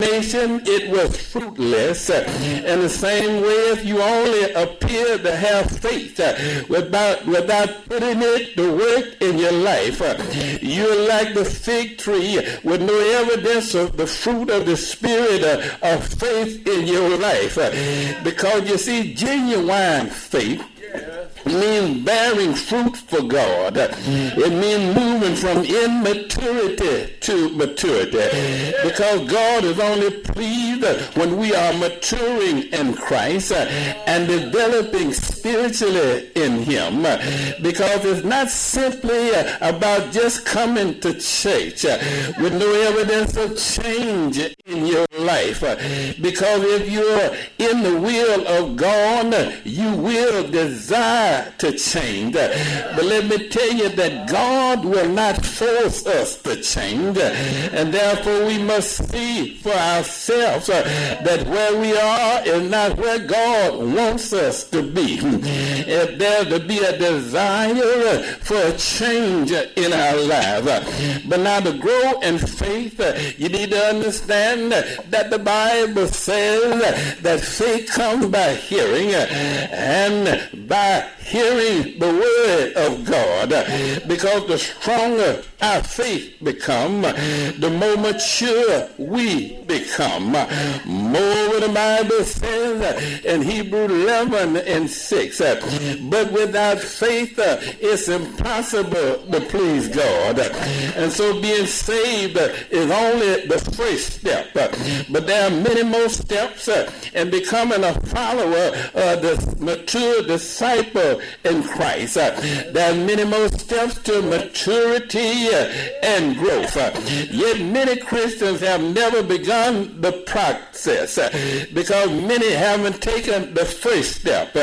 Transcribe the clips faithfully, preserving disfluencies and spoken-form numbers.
explanation, it was fruitless. In the same way, if you only appear to have faith without without putting it to work in your life, you're like the fig tree with no evidence of the fruit of the spirit of faith in your life. Because you see, genuine faith means bearing fruit for God. It means moving from immaturity to maturity. Because God is only pleased when we are maturing in Christ and developing spiritually in Him. Because it's not simply about just coming to church with no evidence of change in your life. Because if you're in the will of God, you will desire to change. But let me tell you that God will not force us to change, and therefore we must see for ourselves that where we are is not where God wants us to be. If there's to be a desire for a change in our lives. But now to grow in faith, you need to understand that the Bible says that faith comes by hearing, and by hearing the word of God. Because the stronger our faith become, the more mature we become. Moreover, the Bible says in Hebrews eleven and six, but without faith it's impossible to please God. And so being saved is only the first step. But there are many more steps in becoming a follower, uh, the mature disciple in Christ. There are many more steps to maturity and growth. Yet many Christians have never begun the process because many haven't taken the first step.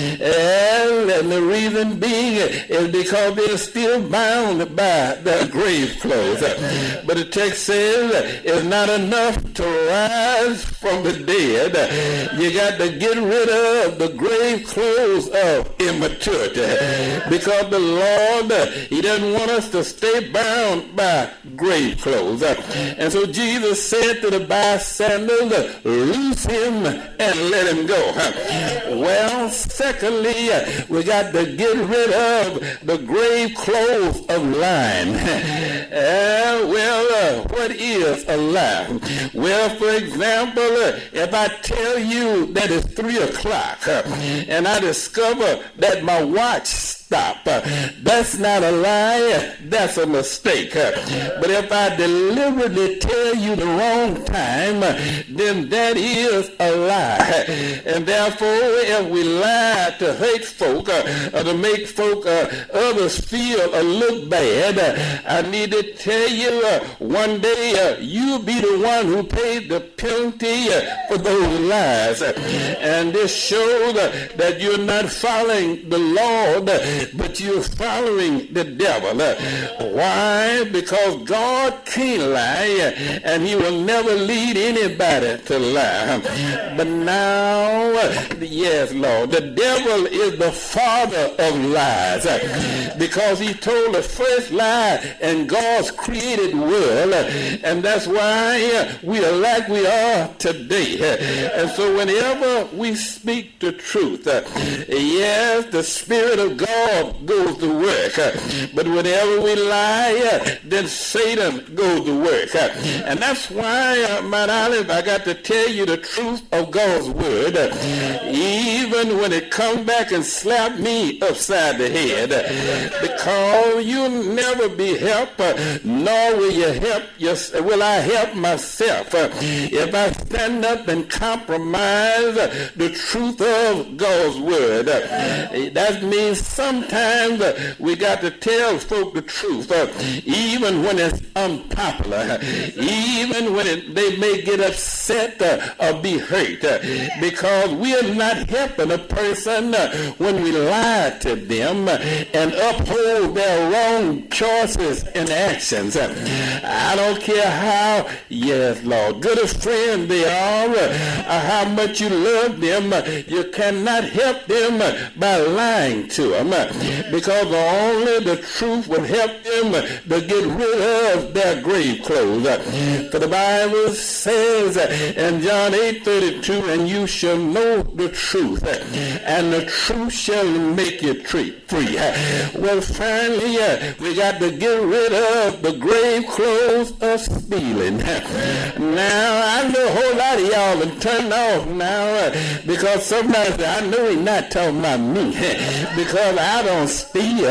And the reason being is because they're still bound by the grave clothes. But the text says it's not enough to rise from the dead. You got to get rid of the grave clothes of immaturity. Because the Lord, He doesn't want us to stay bound by grave clothes. And so Jesus said to the bystanders, loose him and let him go. Well, secondly, we got to get rid of the grave clothes of lying. Uh, well, uh, what is a lie? Well, for example, uh, if I tell you that it's three o'clock uh, and I discover that my watch stopped, uh, that's not a lie, that's a mistake. Uh, but if I deliberately tell you the wrong time, uh, then that is a lie. And therefore, if we lie to hurt folk uh, or to make folk, uh, others feel or look bad, uh, I need to tell you, uh, one day uh, you'll be the one who paid the penalty uh, for those lies. And this shows uh, that you're not following the Lord, uh, but you're following the devil. Uh, why? Because God can't lie, uh, and He will never lead anybody to lie. But now, uh, yes, Lord, the devil is the father of lies, uh, because he told the first lie in God's created world, uh, and that's why uh, we are like we are today. Uh, and so whenever we speak the truth, uh, yes, the Spirit of God goes to work. Uh, but whenever we lie, uh, then Satan goes to work. Uh, and that's why, uh, Mount Olive, I got to tell you the truth of God's word, uh, even when it comes back and slap me upside the head, uh, because you'll never be helped, uh, nor will you help your, will I help myself uh, if I stand up and compromise uh, the truth of God's word. Uh, that means sometimes uh, we got to tell folk the truth, uh, even when it's unpopular, uh, even when it, they may get upset uh, or be hurt, uh, because we are not helping a person uh, when we lie to them uh, and uphold their wrong choices and actions. Uh, I don't care how, yes, Lord, good a friend they are, uh, or how much you love them, uh, you cannot help them uh, by lying to them. Uh, because only the truth would help them to get rid of their grave clothes. For the Bible says in John eight thirty-two, and you shall know the truth, and the truth shall make you free. Well, finally, we got to get rid of the grave clothes of stealing. Now, I know a whole lot of y'all have turned off now because somebody, I know he's not talking about me because I don't steal.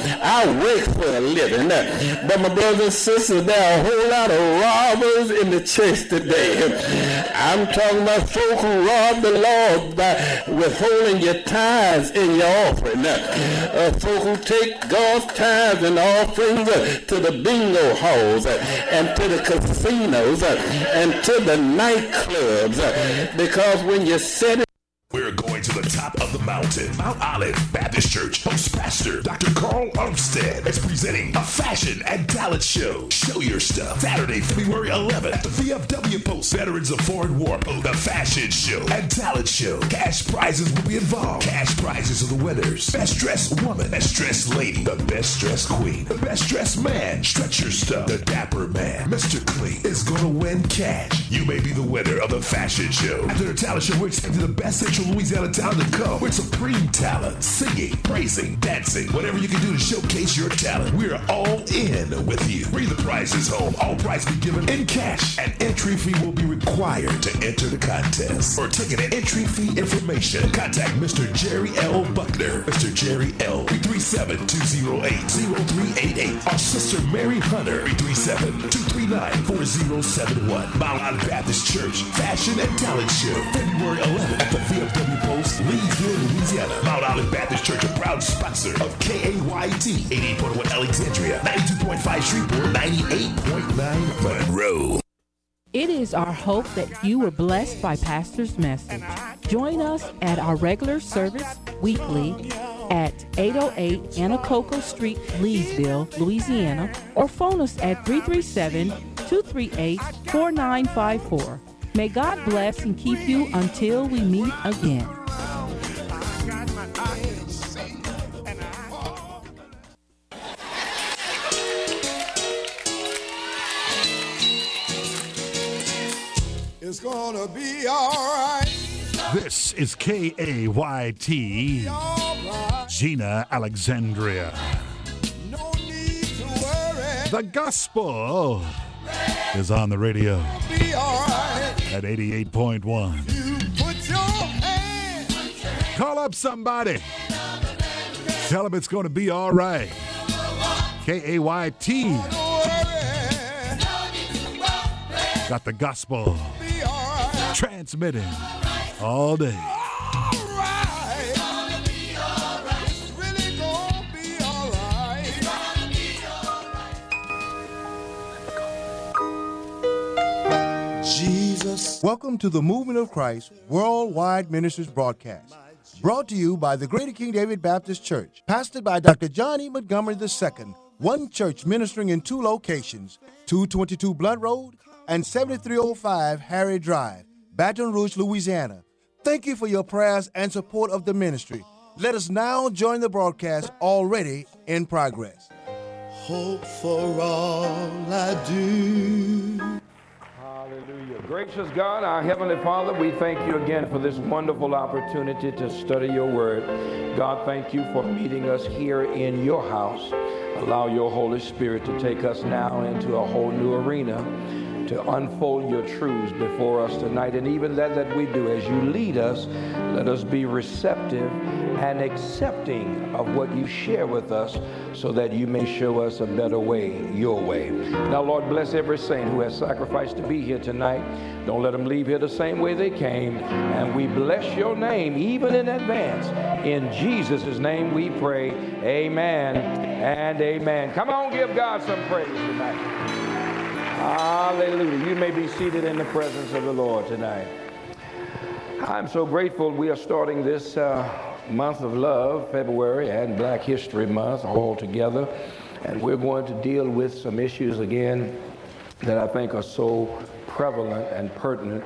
I work for a living. But my brothers and sisters, there are a whole lot of robbers in the church today. I'm talking about folk who rob the Lord by withholding your tithes in your offering. Uh, folk who take God's tithes and offerings uh, to the bingo halls uh, and to the casinos uh, and to the nightclubs uh, because when you set it, we're going to the top of the mountain. Mount Olive Baptist Church host pastor Doctor Carl Armstead is presenting a fashion and talent show. Show your stuff. Saturday, February eleventh at the V F W Post. Veterans of Foreign War Post. The fashion show and talent show. Cash prizes will be involved. Cash prizes are the winners. Best dressed woman. Best dressed lady. The best dressed queen. The best dressed man. Stretch your stuff. The dapper man. Mister Clean is going to win cash. You may be the winner of the fashion show. After the talent show, we're expecting the best Central Louisiana talent to come with supreme talent, singing, praising, dancing, whatever you can do to showcase your talent. We're all in with you. Bring the prizes home. All prizes be given in cash. An entry fee will be required to enter the contest. For ticket and entry fee information, contact Mister Jerry L. Buckner. Mister Jerry L. three three seven, two oh eight, oh three eight eight. Our sister Mary Hunter. three three seven, two three nine, four oh seven one. Mount Olive Baptist Church Fashion and Talent Show. February eleventh at the V F W Post, Leesville, Louisiana. Mount Olive Baptist Church, a proud sponsor of K A Y T, eighty-eight point one Alexandria, ninety-two point five Shreveport, ninety-eight point nine Monroe. It is our hope that you were blessed by Pastor's message. Join us at our regular service weekly at eight oh eight Anacoco Street, Leesville, Louisiana, or phone us at three three seven, two three eight, four nine five four. May God bless and keep you until we meet again. It's gonna be all right. This is K A Y T, Right. Gina, Alexandria. No need to worry. The gospel is on the radio Be all right. at eighty-eight point one. You put your hand. Call up somebody. Tell them it's going to be all right. K A Y T Don't worry. got the gospel Be all right. transmitting all day. All right. It's really gonna be all right. Jesus. Welcome to the Movement of Christ Worldwide Ministries broadcast, brought to you by the Greater King David Baptist Church, pastored by Doctor John E. Montgomery the Second, one church ministering in two locations, two twenty-two Blunt Road and seventy-three oh five Harry Drive, Baton Rouge, Louisiana. Thank you for your prayers and support of the ministry. Let us now join the broadcast already in progress. Hope for all I do. Hallelujah. Gracious God, our Heavenly Father, we thank you again for this wonderful opportunity to study your word. God, thank you for meeting us here in your house. Allow your Holy Spirit to take us now into a whole new arena, to unfold your truths before us tonight. And even that that we do, as you lead us, let us be receptive and accepting of what you share with us, so that you may show us a better way, your way. Now, Lord, bless every saint who has sacrificed to be here tonight. Don't let them leave here the same way they came. And we bless your name even in advance. In Jesus' name we pray. Amen and amen. Come on, give God some praise tonight. Hallelujah. You may be seated in the presence of the Lord tonight. I'm so grateful we are starting this uh, month of love, February, and Black History Month all together. And we're going to deal with some issues again that I think are so prevalent and pertinent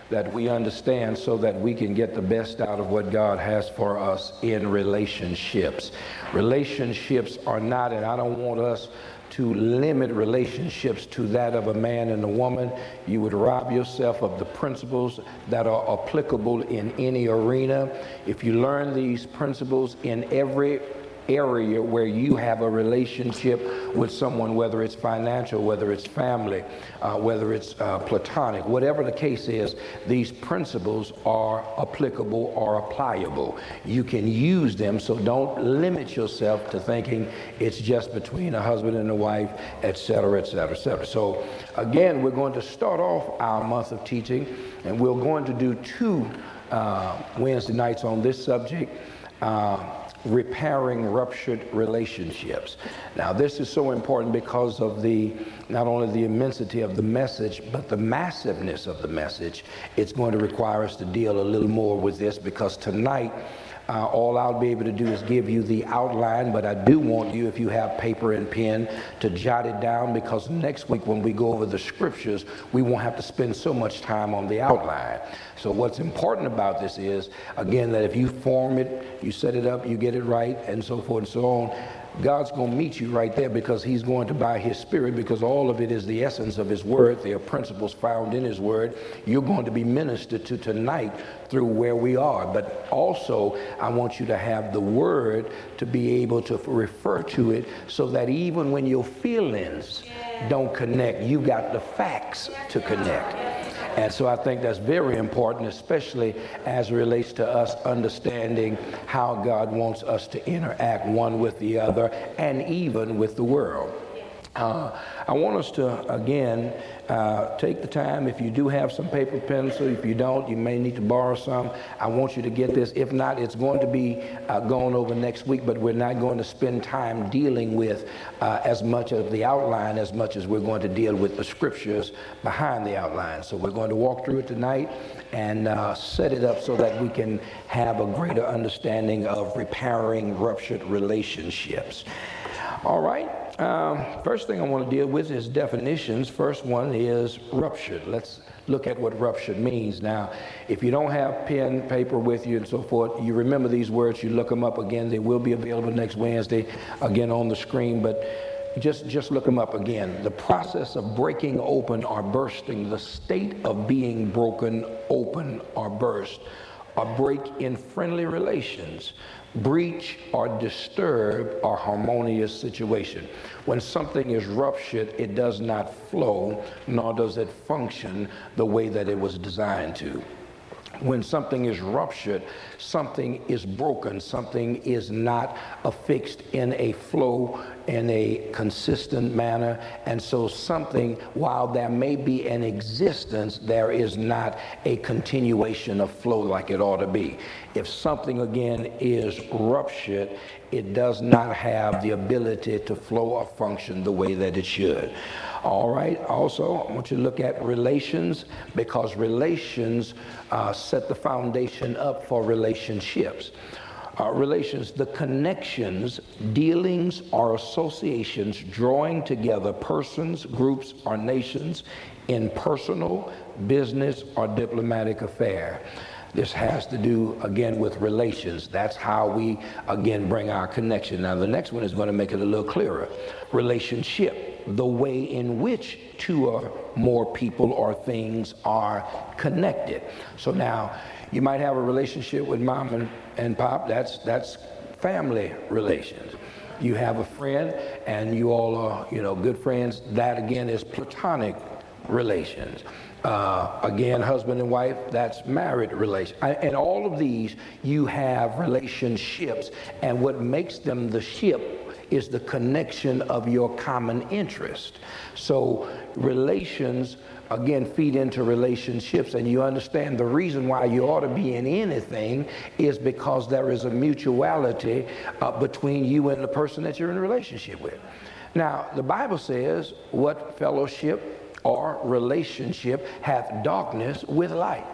that we understand so that we can get the best out of what God has for us in relationships. Relationships are not, and I don't want us to limit relationships to that of a man and a woman. You would rob yourself of the principles that are applicable in any arena. If you learn these principles in every area where you have a relationship with someone, whether it's financial, whether it's family, uh, whether it's uh, platonic, whatever the case is, these principles are applicable or applicable. You can use them, so don't limit yourself to thinking it's just between a husband and a wife, et cetera, et cetera, et cetera. So again, we're going to start off our month of teaching, and we're going to do two uh, Wednesday nights on this subject. Uh, repairing ruptured relationships. Now, this is so important because of the, not only the immensity of the message, but the massiveness of the message. It's going to require us to deal a little more with this, because tonight, Uh, all I'll be able to do is give you the outline, but I do want you, if you have paper and pen, to jot it down, because next week when we go over the scriptures, we won't have to spend so much time on the outline. So what's important about this is, again, that if you form it, you set it up, you get it right, and so forth and so on, God's going to meet you right there, because he's going to, by his spirit, because all of it is the essence of his word. There are principles found in his word. You're going to be ministered to tonight through where we are. But also, I want you to have the word to be able to refer to it, so that even when your feelings don't connect, you got the facts to connect. And so I think that's very important, especially as it relates to us understanding how God wants us to interact one with the other, and even with the world. Uh, I want us to, again, uh, take the time. If you do have some paper, pencil, if you don't, you may need to borrow some. I want you to get this. If not, it's going to be uh, going over next week, but we're not going to spend time dealing with uh, as much of the outline as much as we're going to deal with the scriptures behind the outline. So we're going to walk through it tonight and uh, set it up so that we can have a greater understanding of repairing ruptured relationships. All right. Um, first thing I want to deal with is definitions. First one is ruptured. Let's look at what ruptured means. Now, if you don't have pen, paper with you and so forth, you remember these words, you look them up again. They will be available next Wednesday, again on the screen, but just, just look them up again. The process of breaking open or bursting, the state of being broken open or burst, or break in friendly relations, breach or disturb or harmonious situation. When something is ruptured, it does not flow, nor does it function the way that it was designed to. When something is ruptured, something is broken, something is not affixed in a flow, in a consistent manner, and so something, while there may be an existence, there is not a continuation of flow like it ought to be. If something, again, is ruptured, it does not have the ability to flow or function the way that it should. All right, also, I want you to look at relations, because relations uh, set the foundation up for relationships. Uh, relations, the connections, dealings, or associations drawing together persons, groups, or nations in personal, business, or diplomatic affair. This has to do, again, with relations. That's how we, again, bring our connection. Now, the next one is going to make it a little clearer. Relationship, the way in which two or more people or things are connected. So now, you might have a relationship with mom and, and pop. That's, that's family relations. You have a friend, and you all are, you know, good friends. That, again, is platonic relations. Uh, again, husband and wife, that's married relation. And all of these, you have relationships, and what makes them the ship is the connection of your common interest. So relations, again, feed into relationships, and you understand the reason why you ought to be in anything is because there is a mutuality uh, between you and the person that you're in a relationship with. Now, the Bible says, what fellowship or relationship hath darkness with light?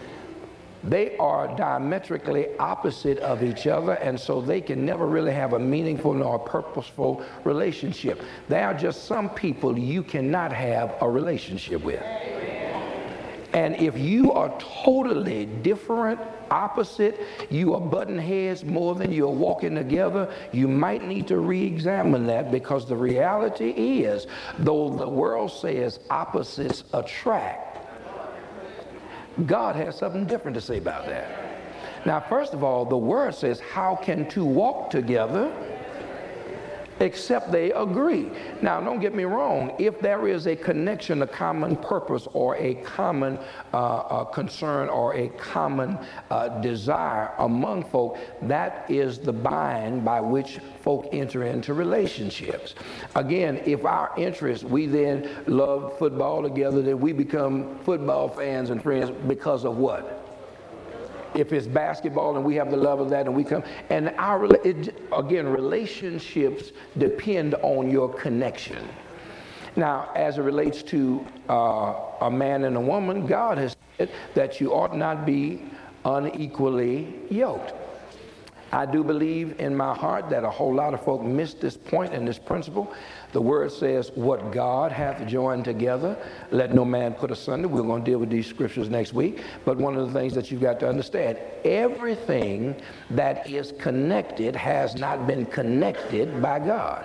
They are diametrically opposite of each other, and so they can never really have a meaningful nor purposeful relationship. There are just some people you cannot have a relationship with. And if you are totally different, opposite, you are butting heads more than you're walking together, you might need to re-examine that, because the reality is, though the world says opposites attract, God has something different to say about that. Now, first of all, the word says, how can two walk together except they agree? Now, don't get me wrong. If there is a connection, a common purpose, or a common uh, uh, concern, or a common uh, desire among folk, that is the bind by which folk enter into relationships. Again, if our interest, we then love football together, then we become football fans and friends because of what? If it's basketball and we have the love of that and we come, and our, it, again, relationships depend on your connection. Now, as it relates to uh, a man and a woman, God has said that you ought not be unequally yoked. I do believe in my heart that a whole lot of folk miss this point and this principle. The word says, what God hath joined together, let no man put asunder. We're going to deal with these scriptures next week. But one of the things that you've got to understand, everything that is connected has not been connected by God.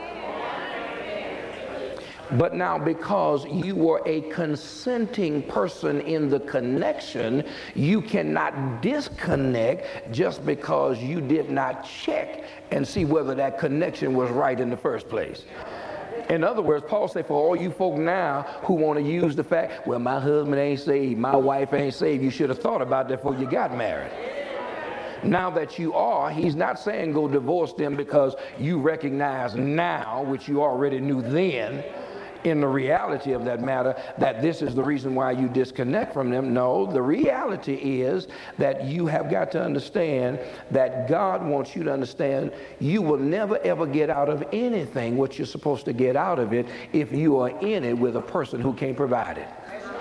But now, because you were a consenting person in the connection, you cannot disconnect just because you did not check and see whether that connection was right in the first place. In other words, Paul said, for all you folk now who want to use the fact, well, my husband ain't saved, my wife ain't saved, you should have thought about that before you got married. Now that you are, he's not saying go divorce them because you recognize now, which you already knew then, in the reality of that matter, that this is the reason why you disconnect from them. No, the reality is that you have got to understand that God wants you to understand you will never ever get out of anything what you're supposed to get out of it if you are in it with a person who can't provide it.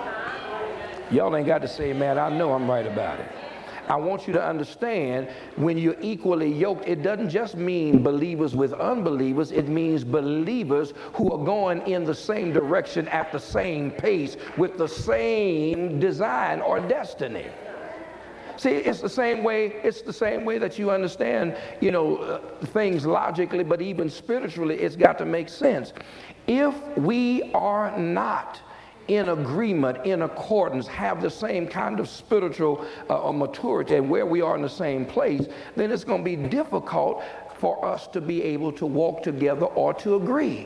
Y'all ain't got to say, man, I know I'm right about it. I want you to understand, when you're equally yoked, it doesn't just mean believers with unbelievers. It means believers who are going in the same direction at the same pace with the same design or destiny. See, it's the same way, it's the same way that you understand, you know, uh, things logically, but even spiritually, it's got to make sense. If we are not in agreement, in accordance, have the same kind of spiritual uh, maturity, and where we are in the same place, then it's going to be difficult for us to be able to walk together or to agree.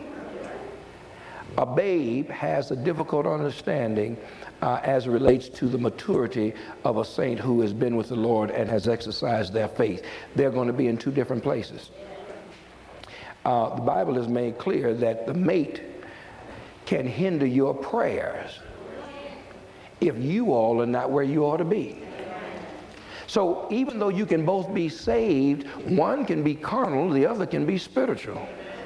A babe has a difficult understanding uh, as it relates to the maturity of a saint who has been with the Lord and has exercised their faith. They're going to be in two different places. Uh, the Bible has made clear that the mate can hinder your prayers if you all are not where you ought to be. So even though you can both be saved, one can be carnal, the other can be spiritual.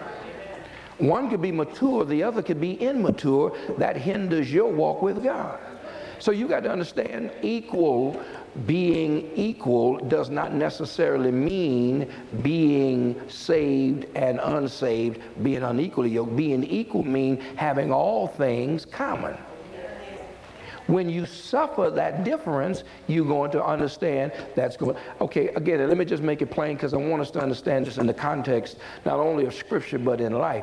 One could be mature, the other could be immature. That hinders your walk with God. So you got to understand, equal, being equal does not necessarily mean being saved and unsaved, being unequally yoked. Being equal means having all things common. When you suffer that difference, you're going to understand that's going. Okay, again, let me just make it plain, because I want us to understand this in the context not only of Scripture but in life.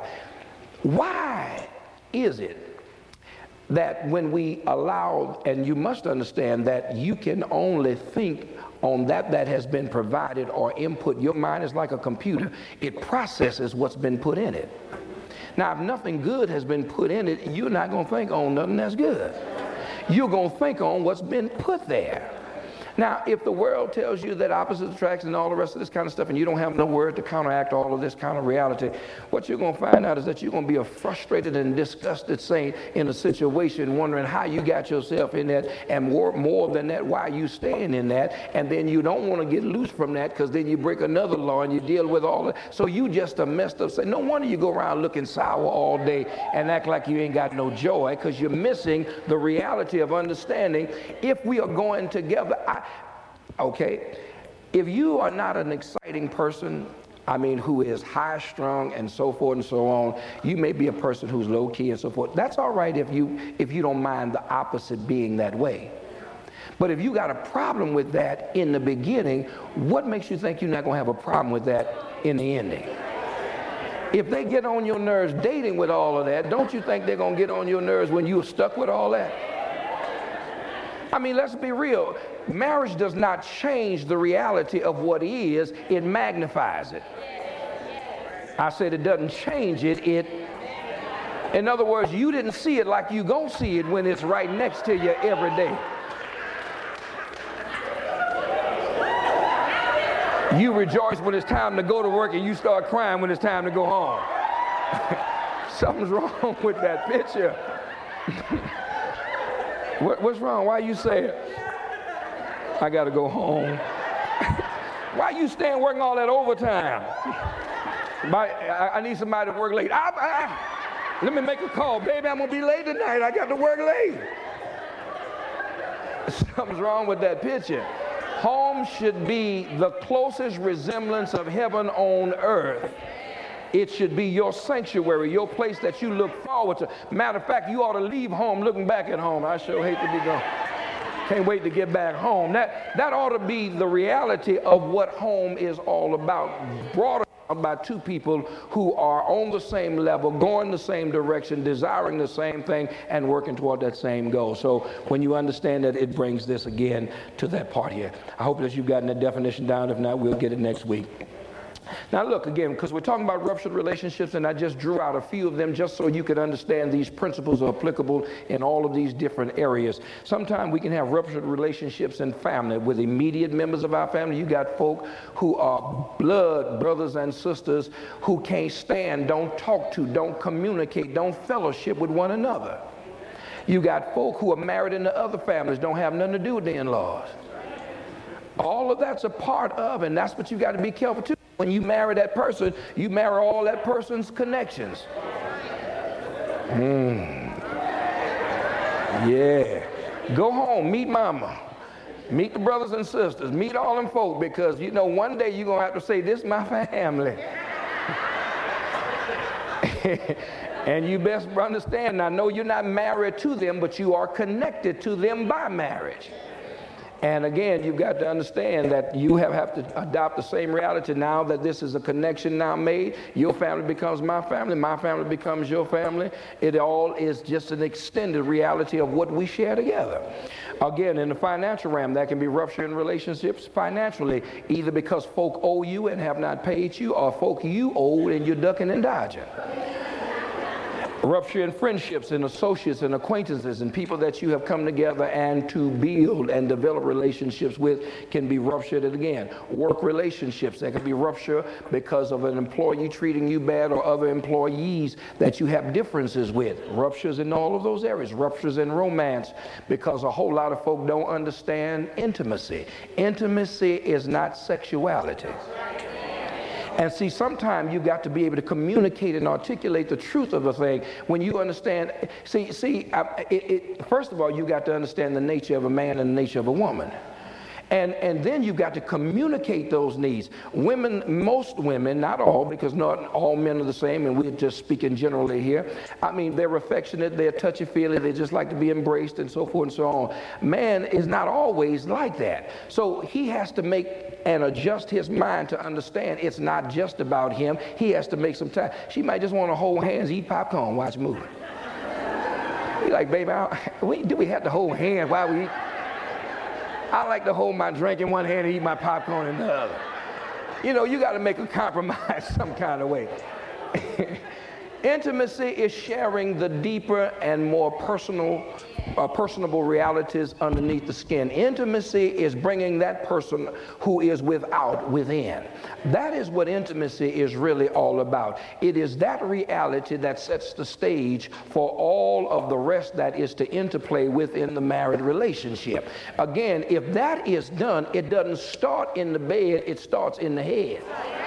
Why is it that when we allow, and you must understand that you can only think on that that has been provided or input. Your mind is like a computer. It processes what's been put in it. Now, if nothing good has been put in it, you're not going to think on nothing that's good. You're going to think on what's been put there. Now, if the world tells you that opposites attract and all the rest of this kind of stuff, and you don't have no word to counteract all of this kind of reality, what you're going to find out is that you're going to be a frustrated and disgusted saint in a situation, wondering how you got yourself in that, and more, more than that, why you staying in that, and then you don't want to get loose from that, because then you break another law and you deal with all that. So you just a messed up saint. No wonder you go around looking sour all day and act like you ain't got no joy, because you're missing the reality of understanding. If we are going together, I, Okay, if you are not an exciting person, I mean, who is high-strung and so forth and so on, you may be a person who's low-key and so forth. That's all right if you if you don't mind the opposite being that way. But if you got a problem with that in the beginning, what makes you think you're not going to have a problem with that in the ending? If they get on your nerves dating with all of that, don't you think they're going to get on your nerves when you're stuck with all that? I mean, let's be real. Marriage does not change the reality of what is, it magnifies it. I said it doesn't change it, it, in other words, you didn't see it like you gonna see it when it's right next to you every day. You rejoice when it's time to go to work and you start crying when it's time to go home. Something's wrong with that picture. what, what's wrong? Why you say it? I gotta go home. Why you staying working all that overtime? My, I, I need somebody to work late. I, I, let me make a call. Baby, I'm gonna be late tonight. I got to work late. Something's wrong with that picture. Home should be the closest resemblance of heaven on earth. It should be your sanctuary, your place that you look forward to. Matter of fact, you ought to leave home looking back at home. I sure hate to be gone. Can't wait to get back home. That, that ought to be the reality of what home is all about. Brought about by two people who are on the same level, going the same direction, desiring the same thing, and working toward that same goal. So when you understand that, it brings this again to that part here. I hope that you've gotten the definition down. If not, we'll get it next week. Now look again, because we're talking about ruptured relationships, and I just drew out a few of them just so you could understand these principles are applicable in all of these different areas. Sometimes we can have ruptured relationships in family with immediate members of our family. You got folk who are blood brothers and sisters who can't stand, don't talk to, don't communicate, don't fellowship with one another. You got folk who are married into other families, don't have nothing to do with the in-laws. All of that's a part of, and that's what you got to be careful too. When you marry that person, you marry all that person's connections. Mm. Yeah. Go home, meet mama. Meet the brothers and sisters. Meet all them folk, because you know one day you're going to have to say, this is my family. And you best understand, I know you're not married to them, but you are connected to them by marriage. And again, you've got to understand that you have, have to adopt the same reality now that this is a connection now made. Your family becomes my family. My family becomes your family. It all is just an extended reality of what we share together. Again, in the financial realm, that can be rupture in relationships financially, either because folk owe you and have not paid you, or folk you owe and you're ducking and dodging. Rupture in friendships and associates and acquaintances and people that you have come together and to build and develop relationships with can be ruptured. And again, work relationships that can be ruptured because of an employee treating you bad or other employees that you have differences with. Ruptures in all of those areas. Ruptures in romance because a whole lot of folk don't understand intimacy. Intimacy is not sexuality. And see, sometimes you've got to be able to communicate and articulate the truth of a thing when you understand. See, see, I, it, it, first of all, you've got to understand the nature of a man and the nature of a woman. And, and then you've got to communicate those needs. Women, most women, not all, because not all men are the same, and we're just speaking generally here. I mean, they're affectionate, they're touchy-feely, they just like to be embraced and so forth and so on. Man is not always like that. So he has to make and adjust his mind to understand it's not just about him. He has to make some time. She might just want to hold hands, eat popcorn, watch a movie. You're like, baby, I, we, do we have to hold hands while we eat? I like to hold my drink in one hand and eat my popcorn in the other. You know, you got to make a compromise some kind of way. Intimacy is sharing the deeper and more personal, uh, personable realities underneath the skin. Intimacy is bringing that person who is without within. That is what intimacy is really all about. It is that reality that sets the stage for all of the rest that is to interplay within the married relationship. Again, if that is done, it doesn't start in the bed, it starts in the head.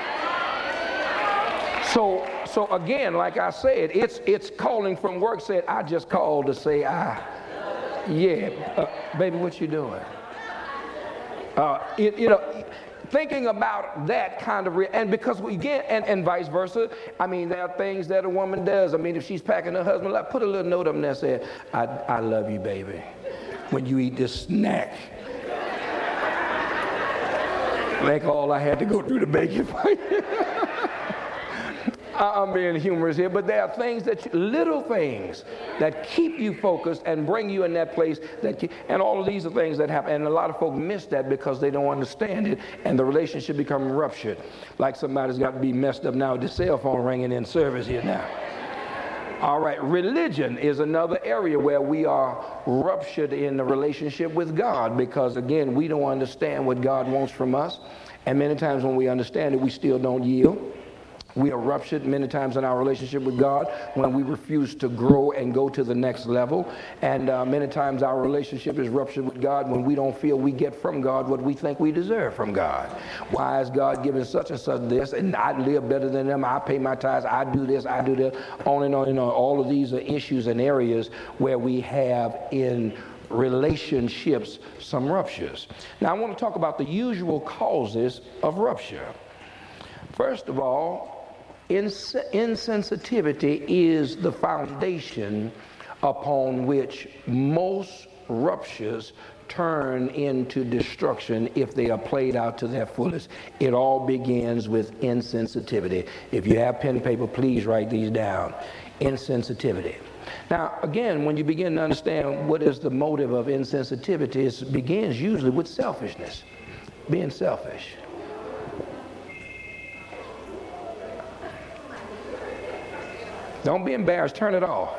So, so again, like I said, it's it's calling from work. Said, I just called to say, ah, yeah, uh, baby, what you doing? Uh, it, you know, thinking about that kind of, re- and because we get, and, and vice versa. I mean, there are things that a woman does. I mean, if she's packing her husband, like, put a little note up there that says, I, I love you, baby. When you eat this snack, Like all I had to go through to make it right. I'm being humorous here, but there are things that, you, little things that keep you focused and bring you in that place. That keep, and all of these are things that happen. And a lot of folk miss that because they don't understand it, and the relationship becomes ruptured. Like somebody's got to be messed up now with the cell phone ringing in service here now. All right, religion is another area where we are ruptured in the relationship with God because, again, we don't understand what God wants from us. And many times when we understand it, we still don't yield. We are ruptured many times in our relationship with God when we refuse to grow and go to the next level. And uh, many times our relationship is ruptured with God when we don't feel we get from God what we think we deserve from God. Why is God giving such and such this? And I live better than them. I pay my tithes. I do this. I do that. On and on and on. All of these are issues and areas where we have in relationships some ruptures. Now I want to talk about the usual causes of rupture. First of all, Ins- insensitivity is the foundation upon which most ruptures turn into destruction if they are played out to their fullest. It all begins with insensitivity. If you have pen and paper, please write these down. Insensitivity. Now, again, when you begin to understand what is the motive of insensitivity, it begins usually with selfishness, being selfish. Don't be embarrassed. Turn it off.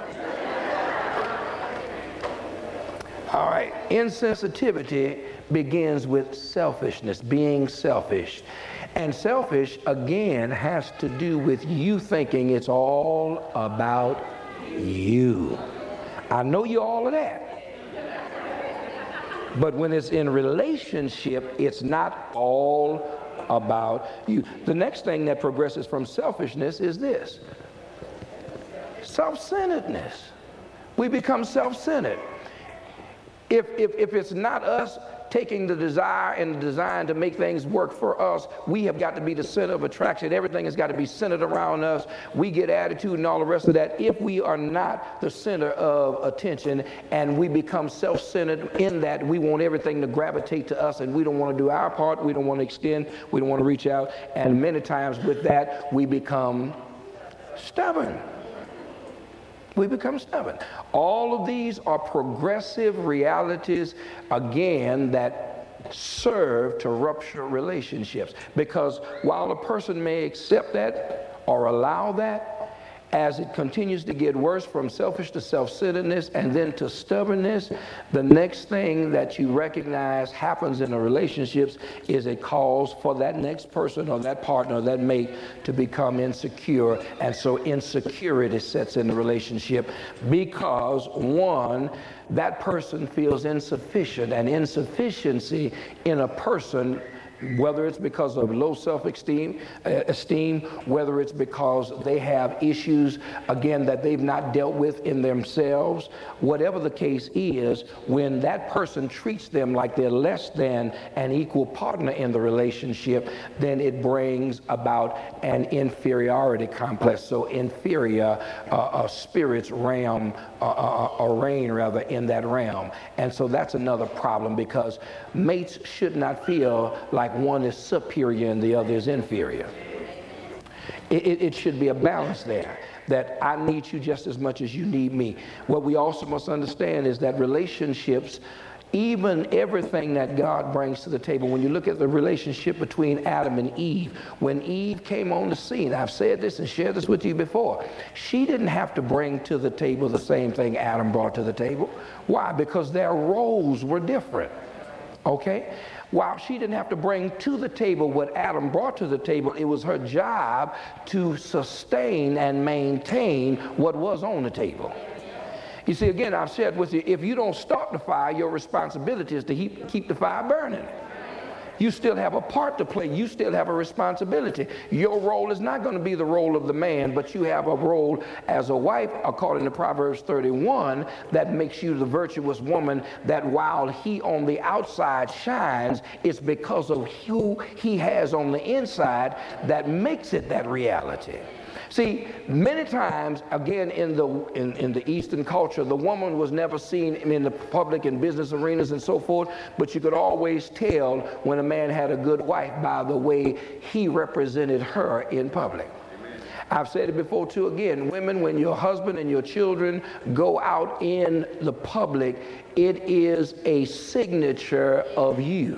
All right. Insensitivity begins with selfishness, being selfish. And selfish, again, has to do with you thinking it's all about you. I know you're all of that. But when it's in relationship, it's not all about you. The next thing that progresses from selfishness is this. Self-centeredness. We become self-centered. If, if, if it's not us taking the desire and the design to make things work for us, we have got to be the center of attraction. Everything has got to be centered around us. We get attitude and all the rest of that. If we are not the center of attention and we become self-centered in that, we want everything to gravitate to us and we don't want to do our part. We don't want to extend. We don't want to reach out. And many times with that, we become stubborn. We become stubborn. All of these are progressive realities, again, that serve to rupture relationships. Because while a person may accept that or allow that, as it continues to get worse from selfish to self-centeredness and then to stubbornness, the next thing that you recognize happens in the relationships is it calls for that next person or that partner or that mate to become insecure. And so insecurity sets in the relationship because, one, that person feels insufficient, and insufficiency in a person, whether it's because of low self-esteem, uh, esteem, whether it's because they have issues, again, that they've not dealt with in themselves, whatever the case is, when that person treats them like they're less than an equal partner in the relationship, then it brings about an inferiority complex. So inferior uh, uh, spirits realm, uh, uh, or reign rather, in that realm. And so that's another problem, because mates should not feel like one is superior and the other is inferior. It, it, it should be a balance there, that I need you just as much as you need me. What we also must understand is that relationships, even everything that God brings to the table, when you look at the relationship between Adam and Eve, when Eve came on the scene, I've said this and shared this with you before, she didn't have to bring to the table the same thing Adam brought to the table. Why? Because their roles were different. Okay? While she didn't have to bring to the table what Adam brought to the table, it was her job to sustain and maintain what was on the table. You see, again, I've shared with you, if you don't start the fire, your responsibility is to keep, keep the fire burning. You still have a part to play. You still have a responsibility. Your role is not going to be the role of the man, but you have a role as a wife, according to Proverbs thirty-one, that makes you the virtuous woman, that while he on the outside shines, it's because of who he has on the inside that makes it that reality. See, many times, again, in the in, in the Eastern culture, the woman was never seen in the public and business arenas and so forth, but you could always tell when a man had a good wife by the way he represented her in public. I've said it before too, again, women, when your husband and your children go out in the public, it is a signature of you.